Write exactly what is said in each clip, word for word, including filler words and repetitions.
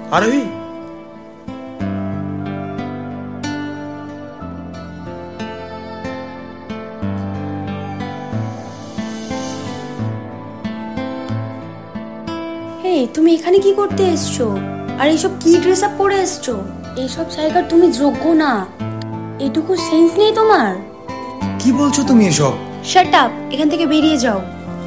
আরোহী, হেই, তুমি এখানে কি করতে এসছো? আর এইসব কি ড্রেস আপ পরে এসছো? এইসব জায়গার তুমি যোগ্য না। এটুকু সেন্স নেই তোমার? কি বলছো তুমি এসব? শাট আপ, এখান থেকে বেরিয়ে যাও।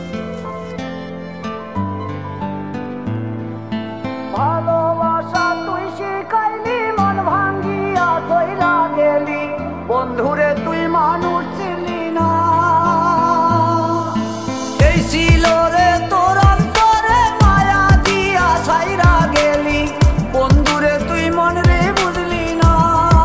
ভালোবাসা তুই শিখাইলি, মন ভাঙ্গিয়া চইলা গেলি, বন্ধুরে তুই মানুষ ছিলি না। এই ছিল রে তোর অন্তরে মায়া দিয়া ছাইরা গেলি, বন্ধুরে তুই মন রে বুঝলি না।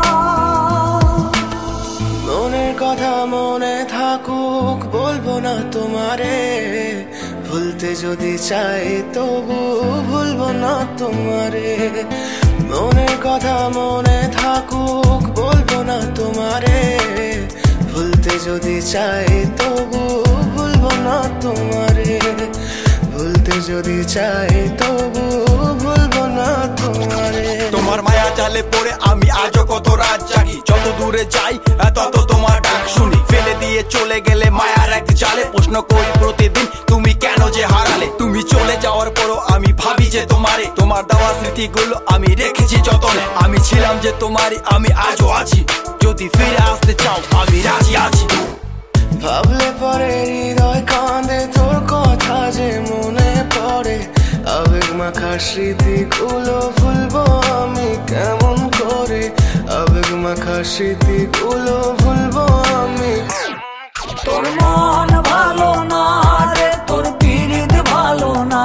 মনের কথা মনে থাকুক, বলবো না তোমারে, ভুলতে যদি চাই তবু ভুলবো না তোমারে। মনের কথা মনে থাকুক, বলবো না তোমারে, ভুলতে যদি চাই তবু ভুলবো না তোমারে। ভুলতে যদি চাই তবু ভুলবো না তোমারে। তোমার মায়া জালে পড়ে আমি আজও কত রাত জাগি, যত দূরে যাই তত তোমার ডাক শুনি। ফেলে দিয়ে চলে গেলে মায়ার এক জালে, প্রশ্ন করি প্রতিদিন তুমি কেন যে হারালে। তুমি চলে যাওয়ার পরও আমি ভাবি যে তোমারে, তোমার দেওয়া স্মৃতিগুলো আমি রেখেছি যতনে। আমি ছিলাম যে তোমারই, আমি আজও আছি, যদি ফিরে আসতে চাও আমি রাজি আছি। ভাবলে পরে হৃদয় কাঁদে, তোর কথা যে মনে পড়ে, আবেগ মাখা স্মৃতিগুলো ভুলবো আমি কেমন করে। আবেগ মাখা স্মৃতিগুলো ভুলবো আমি। তোর মন ভালো না রে, তোর পিরিত ভালো না,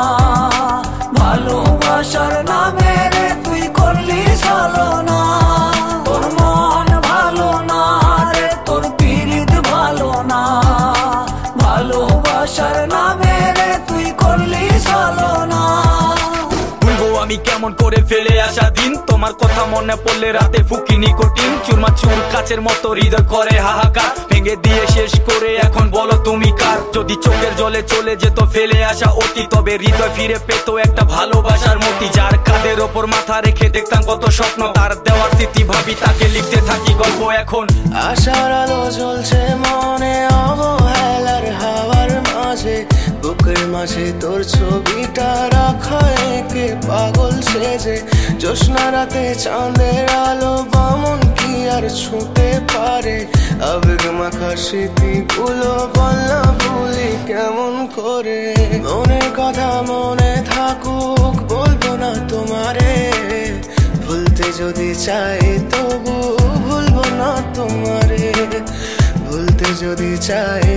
ভালোবাসার নামে রে তুই করলি ছলনা। তোর মন ভালো না রে, তোর পিরিত ভালো না, ভালোবাসার নামে রে তুই করলি ছলনা। ভুলবো আমি কেমন করে ফেলে আসা দিন, তোমার কথা মনে পড়লে রাতে ফুকি নিকোটিন। চুরমা চুর কাচের মতো হৃদয় করে হাহাকার, ভেঙে দিয়ে শেষ করে এখন বলো তুমি কার। যদি চোখের জলে চলে যেত ফেলে আসা অতি, তবে হৃদয় ফিরে পেত একটা ভালোবাসার মতি। যার কাঁধের ওপর মাথা রেখে দেখতাম কত স্বপ্ন, তার দেওয়ার স্মৃতি ভাবি তাকে লিখতে থাকি গল্প এখন। আশার আলো জ্বলছে মনে অবহেলার হাওয়ার মাঝে, বুকের মাঝে তোর ছবিটা রাখা একে পাগল সেজে। জ্যোৎস্না রাতে চাঁদের আলো বামন কি আর ছুঁতে পারে। আবেগ মাখা স্মৃতিগুলো বলনা ভুলি কেমন করে। মনের কথা মনে থাকুক, বলবো না তোমারে, ভুলতে যদি চাই তবু ভুলবো না তোমারে। ভুলতে যদি চাই